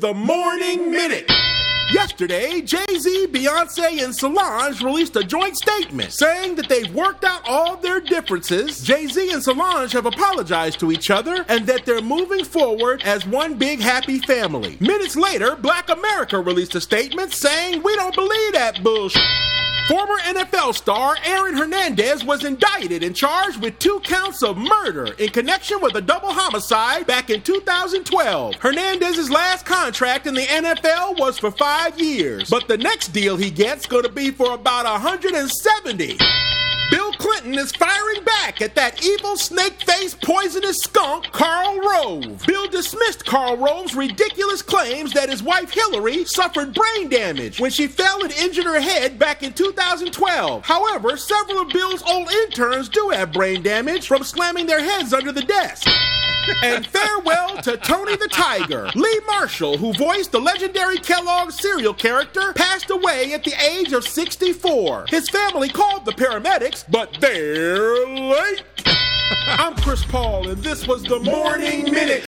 the Morning Minute. Yesterday, Jay-Z, Beyonce, and Solange released a joint statement saying that they've worked out all their differences. Jay-Z and Solange have apologized to each other and that they're moving forward as one big happy family. Minutes later, Black America released a statement saying, "We don't believe that bullshit." Former NFL star Aaron Hernandez was indicted and charged with 2 counts of murder in connection with a double homicide back in 2012. Hernandez's last contract in the NFL was for 5 years, but the next deal he gets going to be for about 170. Bill Clinton is firing back at that evil, snake-faced, poisonous skunk, Karl Rove. Bill dismissed Karl Rove's ridiculous claims that his wife Hillary suffered brain damage when she fell and injured her head back in 2012. However, several of Bill's old interns do have brain damage from slamming their heads under the desk. And farewell to Tony the Tiger. Lee Marshall, who voiced the legendary Kellogg's cereal character, passed away at the age of 64. His family called the paramedics, but they're late. I'm Chris Paul, and this was the Morning Minute.